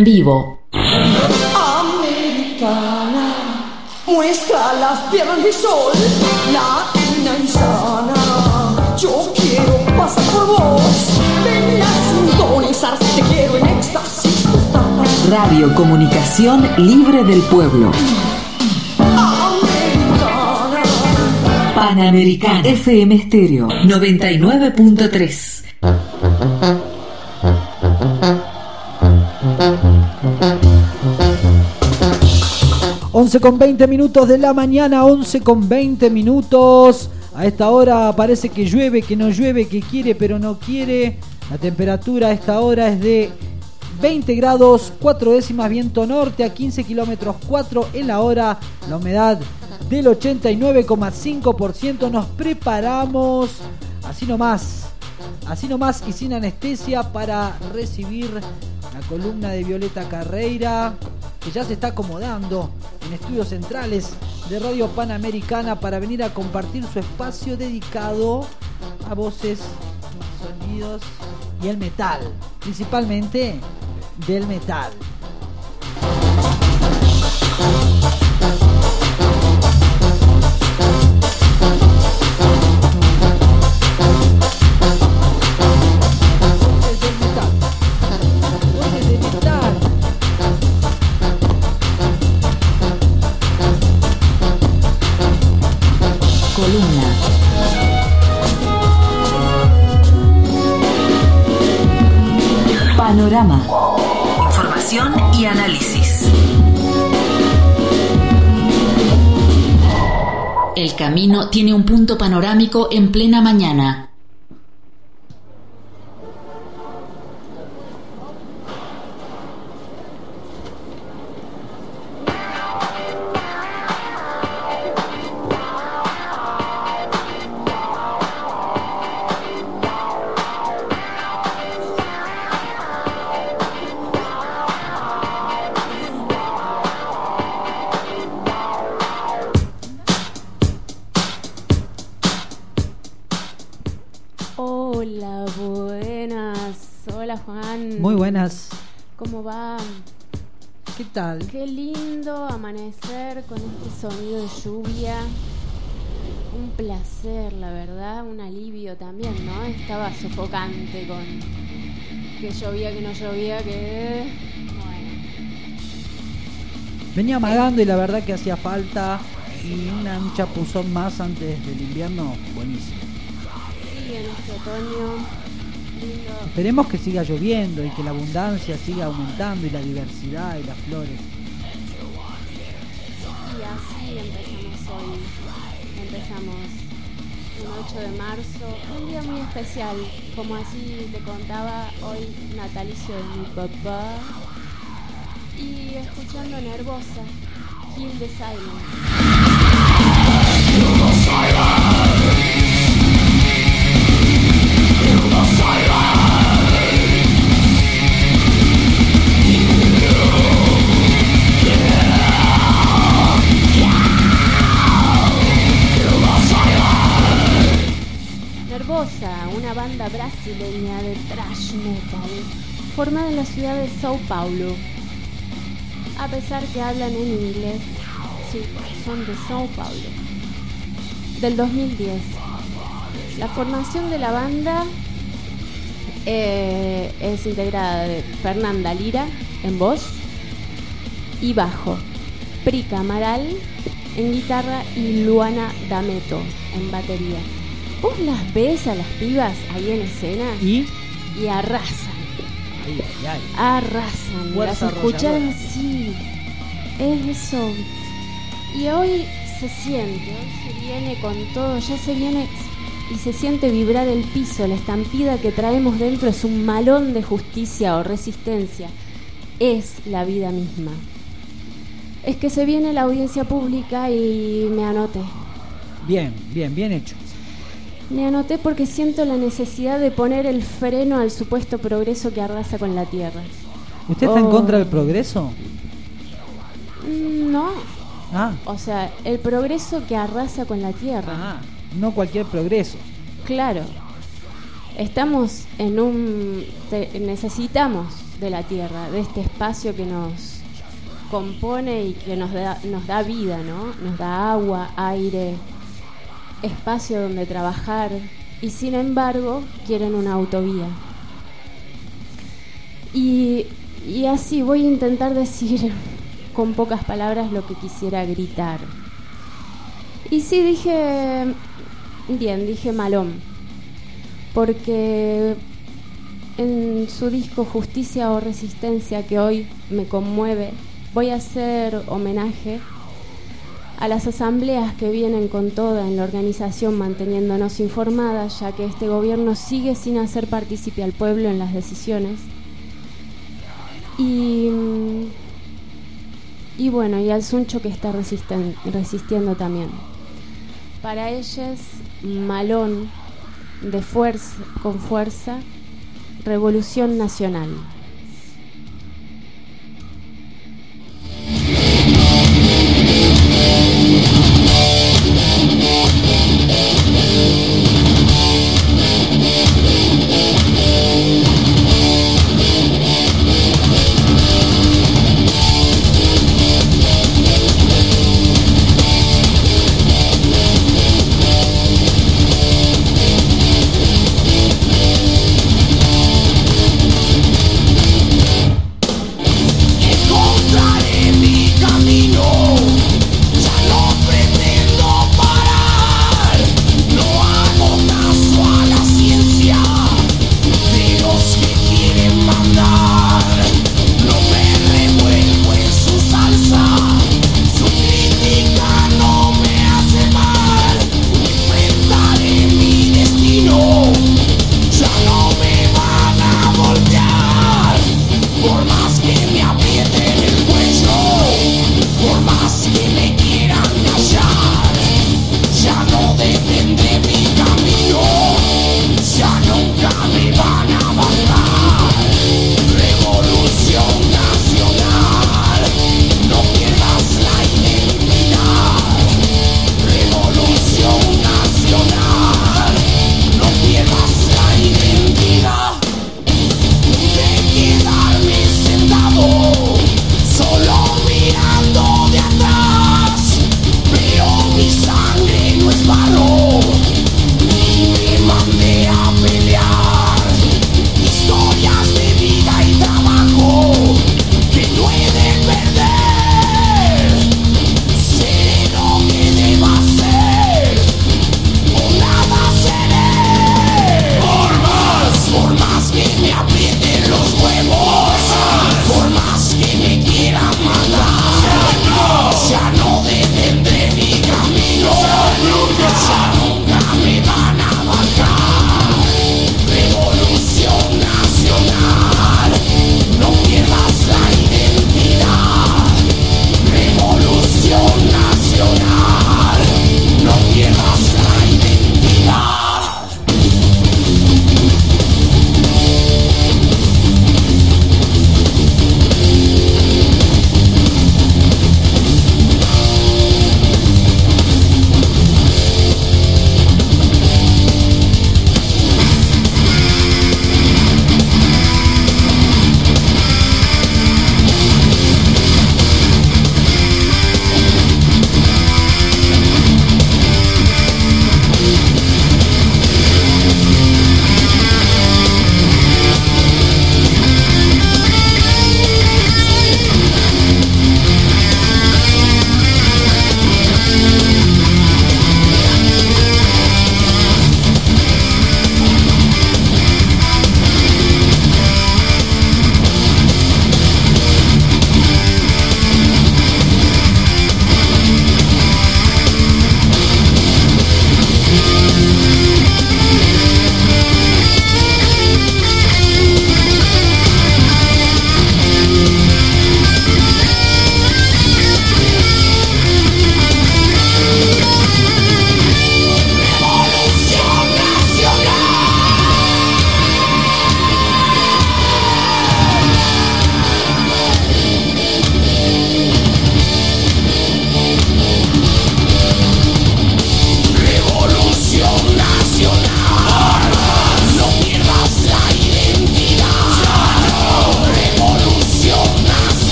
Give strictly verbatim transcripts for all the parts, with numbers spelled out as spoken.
en vivo. Americana, muestra las piernas de sol, latina y sana. Yo quiero pasar por vos, ven a sintonizar, te quiero en éxtasis. Radio Comunicación Libre del Pueblo. Americana. Panamericana F M Estéreo noventa y nueve punto tres. once con veinte minutos de la mañana, once con veinte minutos. A esta hora parece que llueve, que no llueve, que quiere pero no quiere. La temperatura a esta hora es de veinte grados, cuatro décimas, viento norte a quince kilómetros cuatro en la hora. La humedad del ochenta y nueve coma cinco por ciento. Nos preparamos así nomás, así nomás y sin anestesia para recibir la columna de Violeta Carreira, que ya se está acomodando en estudios centrales de Radio Panamericana para venir a compartir su espacio dedicado a voces, sonidos y el metal, principalmente del metal. Columna. Panorama. Información y análisis. El camino tiene un punto panorámico en plena mañana. Hola, buenas. Hola, Juan. Muy buenas. ¿Cómo va? ¿Qué tal? Qué lindo amanecer con este sonido de lluvia. Un placer, la verdad, un alivio también, ¿no? Estaba sofocante con que llovía, que no llovía, que... Bueno. Venía amagando y la verdad que hacía falta, y una, un chapuzón más antes del invierno, buenísimo. Sí, en este otoño lindo. Esperemos que siga lloviendo y que la abundancia siga aumentando y la diversidad y las flores. Y así empezamos hoy. Empezamos un ocho de marzo, un día muy especial, como así te contaba, hoy natalicio de mi papá. Y escuchando Nervosa, Kill the Silence. Kill the silence. Kill the silence. Nervosa, una banda brasileña de thrash metal formada en la ciudad de Sao Paulo. A pesar que hablan en inglés, sí, son de Sao Paulo. Del dos mil diez. La formación de la banda eh, es integrada de Fernanda Lira en voz y bajo, Prica Amaral en guitarra y Luana D'Ameto en batería. ¿Vos las ves a las pibas ahí en escena? ¿Y? Y arrasan. Ay, ay, ay. Arrasan. Fuerza Las escuchan, arrolladora. sí. Es eso. Y hoy se siente, hoy se viene con todo, ya se viene y se siente vibrar el piso. La estampida que traemos dentro es un malón de justicia o resistencia. Es la vida misma. Es que se viene la audiencia pública y me anoté. Bien, bien, bien hecho. Me anoté porque siento la necesidad de poner el freno al supuesto progreso que arrasa con la tierra. ¿Usted está Oh. en contra del progreso? Mm, No, Ah, o sea, el progreso que arrasa con la tierra. ah, no cualquier progreso. Claro. Estamos en un... te- necesitamos de la tierra, de este espacio que nos compone y que nos da, nos da vida, ¿no? Nos da agua, aire, espacio donde trabajar, y sin embargo quieren una autovía. Y, y así voy a intentar decir con pocas palabras lo que quisiera gritar. Y sí, dije, bien, dije Malón, porque en su disco Justicia o Resistencia, que hoy me conmueve, voy a hacer homenaje a las asambleas que vienen con toda en la organización manteniéndonos informadas, ya que este gobierno sigue sin hacer partícipe al pueblo en las decisiones. Y, y bueno, y al Suncho que está resisten, resistiendo también. Para ellas, Malón, de fuerza, con fuerza, Revolución Nacional.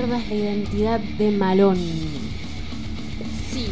pierdas la identidad de Malón. Sí.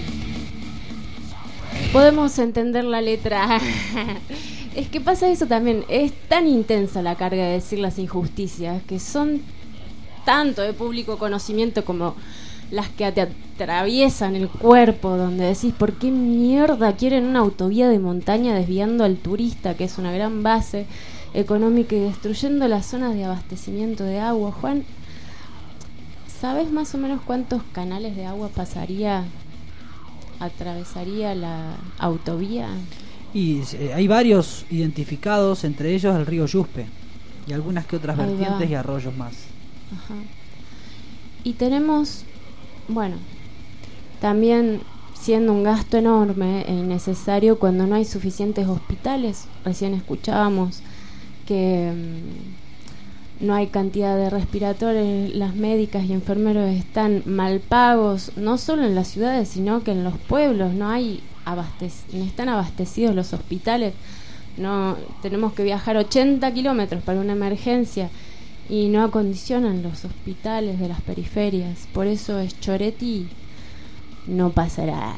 Podemos entender la letra. Es que pasa eso también. Es tan intensa la carga de decir las injusticias que son tanto de público conocimiento como las que te atraviesan el cuerpo, donde decís, ¿por qué mierda quieren una autovía de montaña desviando al turista, que es una gran base económica, y destruyendo las zonas de abastecimiento de agua? Juan, ¿sabes más o menos cuántos canales de agua pasaría, atravesaría la autovía? Y eh, hay varios identificados, entre ellos el río Yuspe y algunas que otras Ahí vertientes va. y arroyos más. Ajá. Y tenemos, bueno, también siendo un gasto enorme e innecesario cuando no hay suficientes hospitales. Recién escuchábamos que mmm, no hay cantidad de respiradores, las médicas y enfermeros están mal pagos, no solo en las ciudades, sino que en los pueblos no hay abastec- no están abastecidos los hospitales. No, tenemos que viajar ochenta kilómetros para una emergencia y no acondicionan los hospitales de las periferias. Por eso es Choretti, no pasará.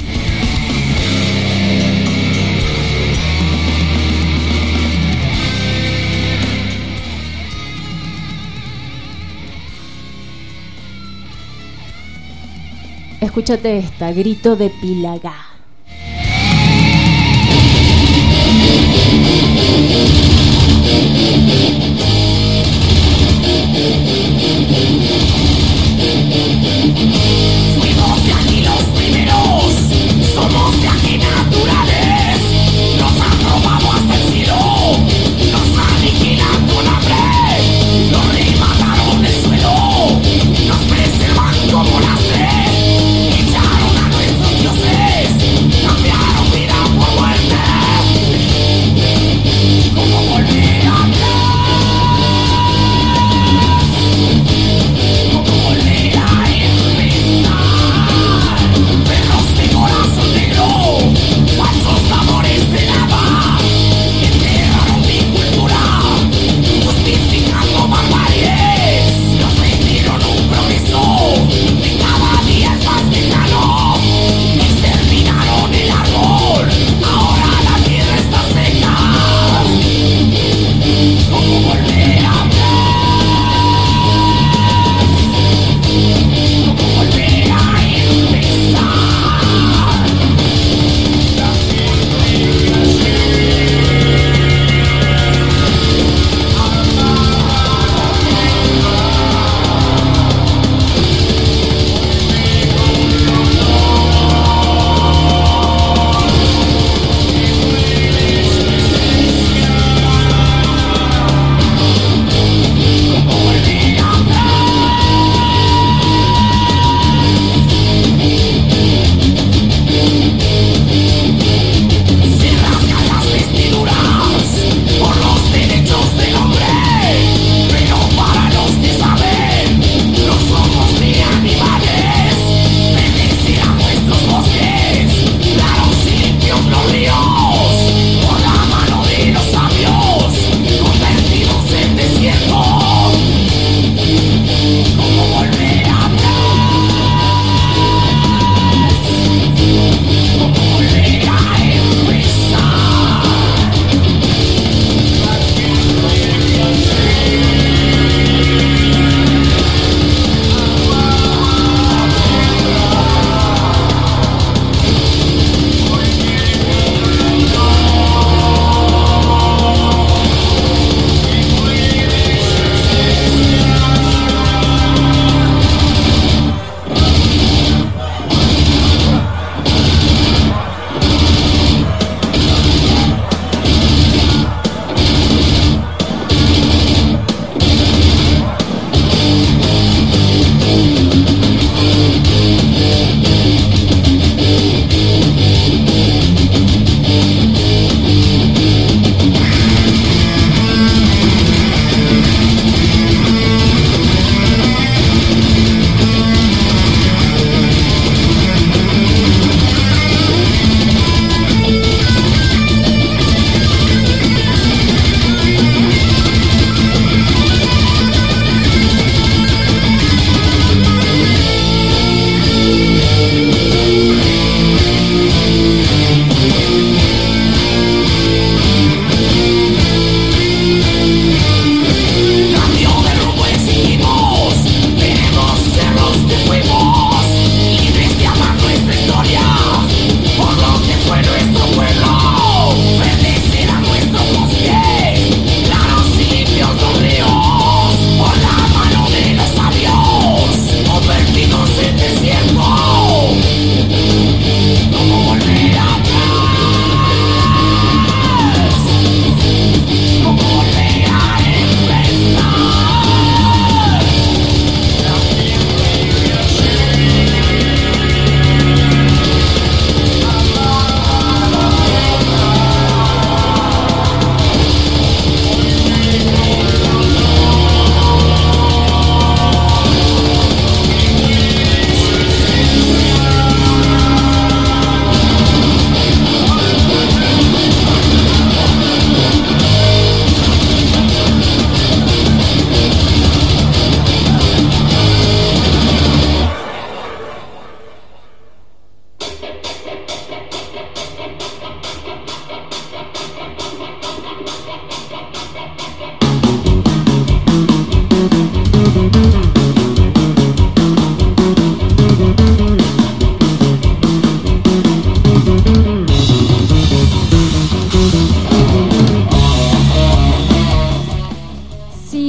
Escúchate esta, Grito de Pilagá. Fuimos de aquí los primeros, somos de aquí naturales. Nos han robado hasta el cielo, nos aniquilan con hambre. Nos remataron el suelo, nos preservan como las tres. Echaron a nuestros dioses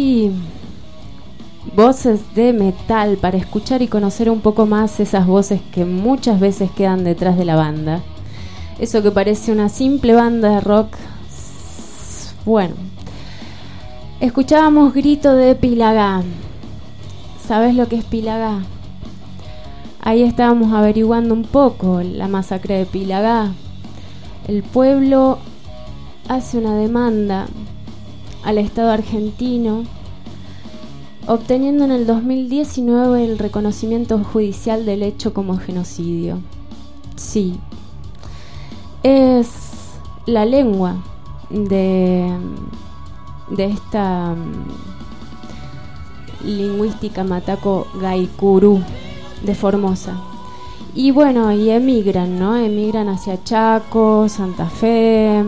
así voces de metal para escuchar y conocer un poco más esas voces que muchas veces quedan detrás de la banda. Eso que parece una simple banda de rock. Bueno, escuchábamos Grito de Pilagá. ¿Sabes lo que es Pilagá? Ahí estábamos averiguando un poco la masacre de Pilagá. El pueblo hace una demanda al Estado argentino, obteniendo en el dos mil diecinueve el reconocimiento judicial del hecho como genocidio. Sí, es la lengua de, de esta um, lingüística mataco gaicurú de Formosa. Y bueno, y emigran, ¿no? Emigran hacia Chaco, Santa Fe.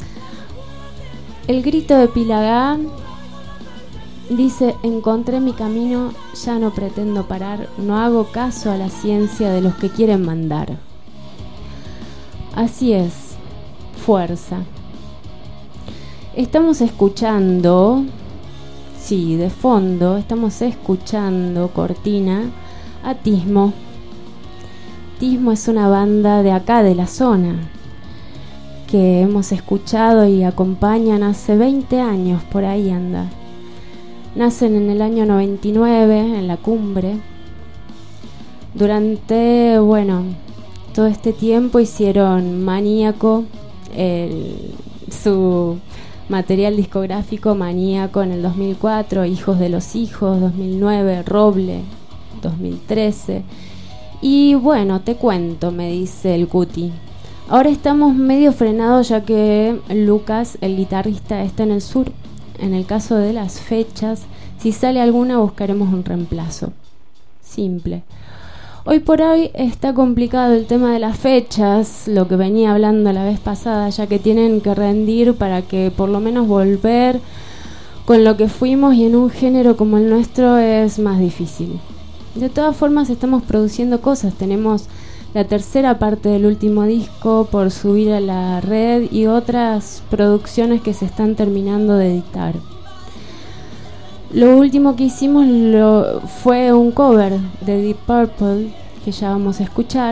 El grito de Pilagá dice: encontré mi camino, ya no pretendo parar, no hago caso a la ciencia de los que quieren mandar. Así es, fuerza. Estamos escuchando, sí, de fondo, estamos escuchando, cortina, a Tismo. Tismo es una banda de acá, de la zona, que hemos escuchado y acompañan hace veinte años, por ahí anda. Nacen en el año noventa y nueve, en La Cumbre. Durante, bueno, todo este tiempo hicieron Maníaco, el, su material discográfico Maníaco en el dos mil cuatro, Hijos de los Hijos, dos mil nueve, Roble, dos mil trece. Y bueno, te cuento, me dice el Cuti. Ahora estamos medio frenados ya que Lucas, el guitarrista, está en el sur. En el caso de las fechas, si sale alguna buscaremos un reemplazo. Simple. Hoy por hoy está complicado el tema de las fechas, lo que venía hablando la vez pasada, ya que tienen que rendir para que por lo menos volver con lo que fuimos, y en un género como el nuestro es más difícil. De todas formas estamos produciendo cosas, tenemos la tercera parte del último disco por subir a la red y otras producciones que se están terminando de editar. Lo último que hicimos lo, fue un cover de Deep Purple, que ya vamos a escuchar,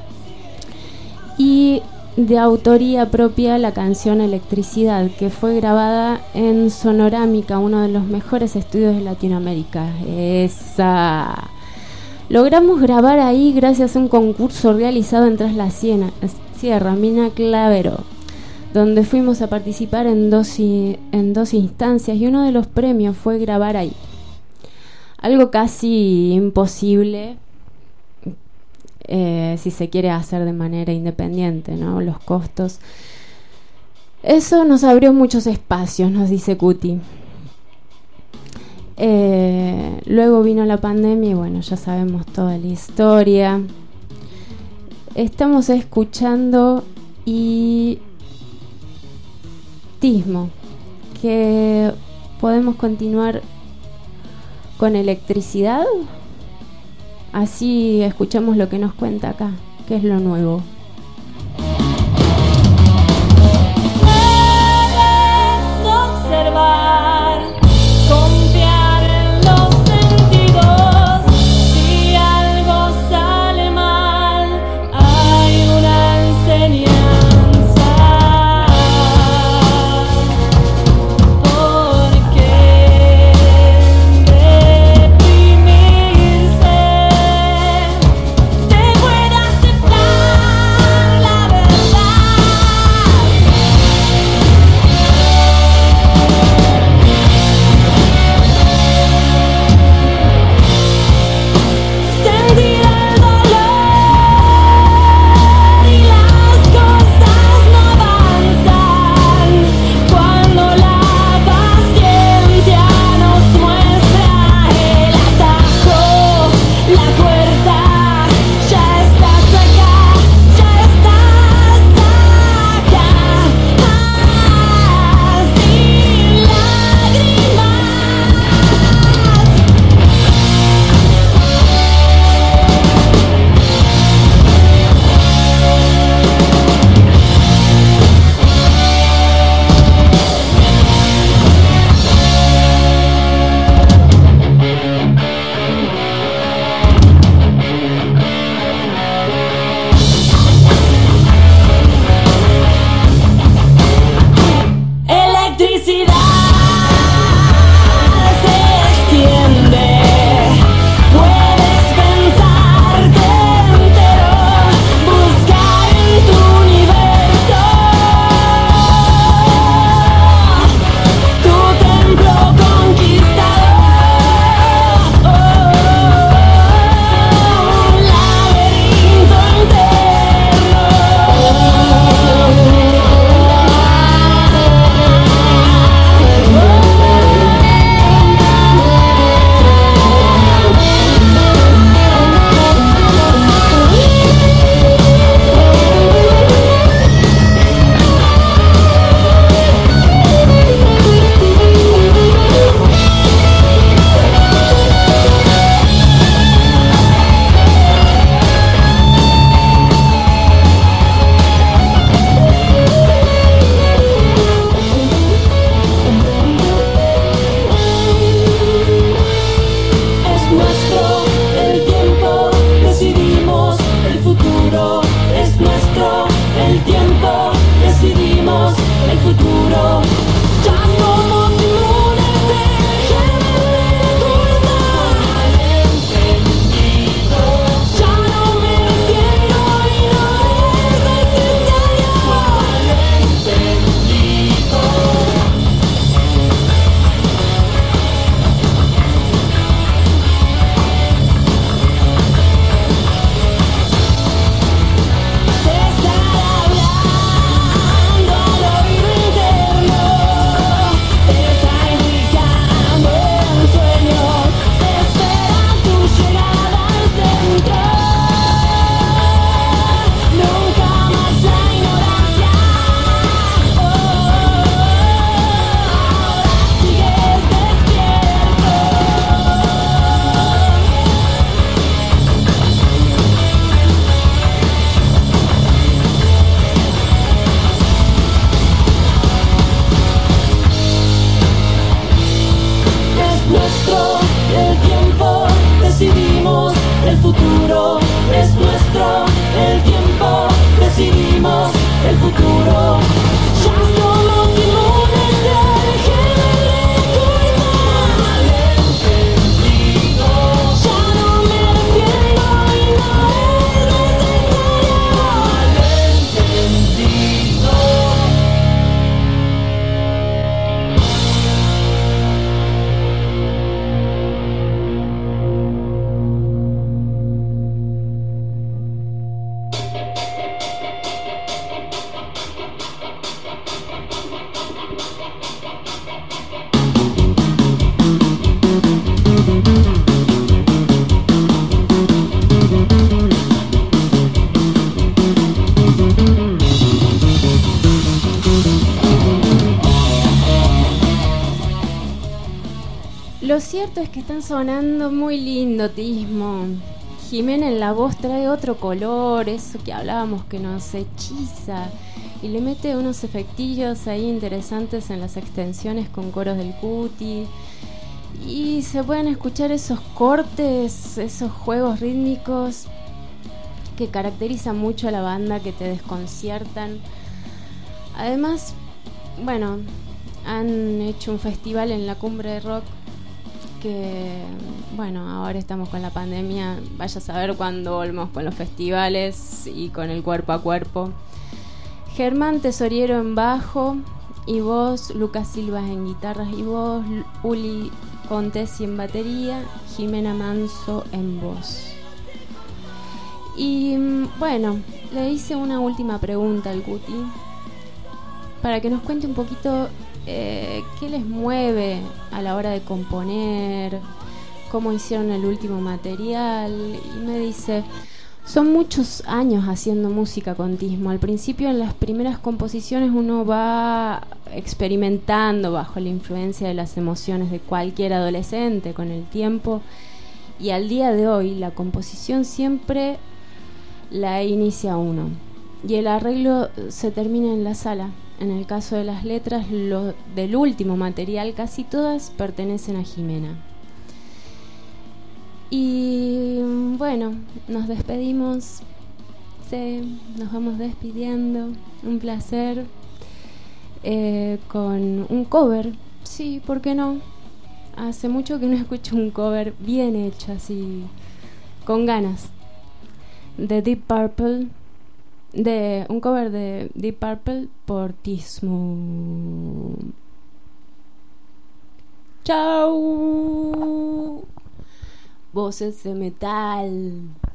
y de autoría propia la canción Electricidad, que fue grabada en Sonorámica, uno de los mejores estudios de Latinoamérica. Esa... Logramos grabar ahí gracias a un concurso realizado en Tras la Siena, Sierra, Mina Clavero, donde fuimos a participar en dos, en dos instancias, y uno de los premios fue grabar ahí. Algo casi imposible eh, si se quiere hacer de manera independiente, ¿no? Los costos. Eso nos abrió muchos espacios, nos dice Cuti. Eh, luego vino la pandemia y bueno, ya sabemos toda la historia. Estamos escuchando y Tismo, que podemos continuar con Electricidad. Así escuchamos lo que nos cuenta acá, que es lo nuevo. Puedes observar, confiar en los sentidos. Si algo sale mal, hay una enseñanza. Deprimirse se puede aceptar. cierto es que están sonando muy lindo, Tismo. Jimena en la voz trae otro color, eso que hablábamos que nos hechiza, y le mete unos efectillos ahí interesantes en las extensiones con coros del cuti, y se pueden escuchar esos cortes, esos juegos rítmicos que caracterizan mucho a la banda, que te desconciertan. Además, bueno, han hecho un festival en la Cumbre de Rock que, bueno, ahora estamos con la pandemia, vaya a saber cuándo volvemos con los festivales y con el cuerpo a cuerpo. Germán Tesoriero en bajo y voz, Lucas Silva en guitarras y voz, Uli Contesi en batería, Jimena Manso en voz. Y bueno, le hice una última pregunta al Cuti para que nos cuente un poquito eh, qué les mueve a la hora de componer, cómo hicieron el último material. Y me dice, son muchos años haciendo música con Tismo. Al principio, en las primeras composiciones, uno va experimentando bajo la influencia de las emociones de cualquier adolescente con el tiempo, y al día de hoy la composición siempre la inicia uno y el arreglo se termina en la sala. En el caso de las letras, lo del último material, casi todas pertenecen a Jimena. Y bueno, nos despedimos. Sí, nos vamos despidiendo. Un placer. Eh, con un cover. Sí, ¿por qué no? Hace mucho que no escucho un cover bien hecho, así, con ganas. De Deep Purple. De un cover de Deep Purple por Tismo. Chau. Voces de metal.